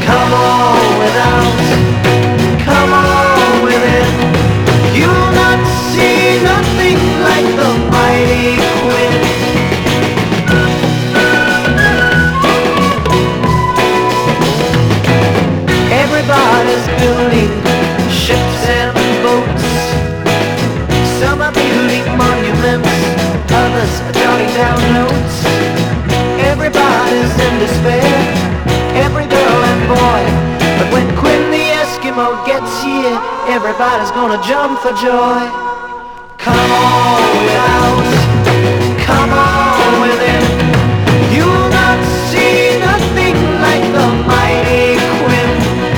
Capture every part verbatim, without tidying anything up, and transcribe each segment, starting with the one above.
Come on without, come on within. You'll not see nothing like the mighty Quinn. Everybody's building ships and boats. Some are building monuments, others are jotting down notes. Everybody's in despair, every girl and boy. But when Quinn the Eskimo gets here, everybody's gonna jump for joy. Come on without, come on within. You'll not see nothing like the mighty Quinn.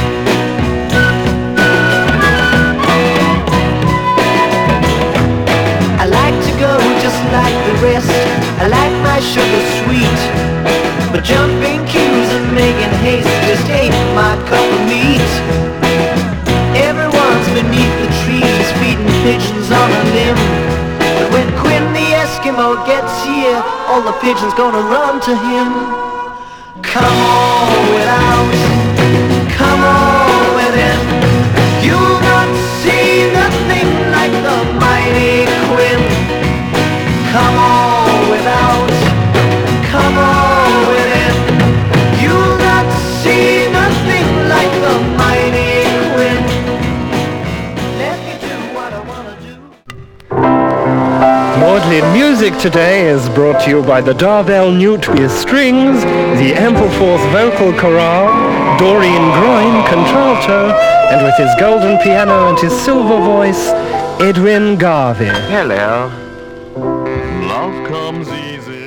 I like to go just like the rest, I like my sugar sweet. But jumping queues and making haste just ain't my cup of meat. Everyone's beneath the trees feeding pigeons on a limb. But when Quinn the Eskimo gets here, all the pigeons gonna run to him. Come on without, come on within. You'll not see nothing like the mighty Quinn. Come on without, come on within. You'll not see nothing like the mighty Quinn. Let me do what I wanna do. Maudlin Music today is brought to you by the Darvel Newt with strings, the Ampleforth Vocal Chorale, Doreen Groin contralto, and with his golden piano and his silver voice, Edwin Garvey. Hello. Love comes easy.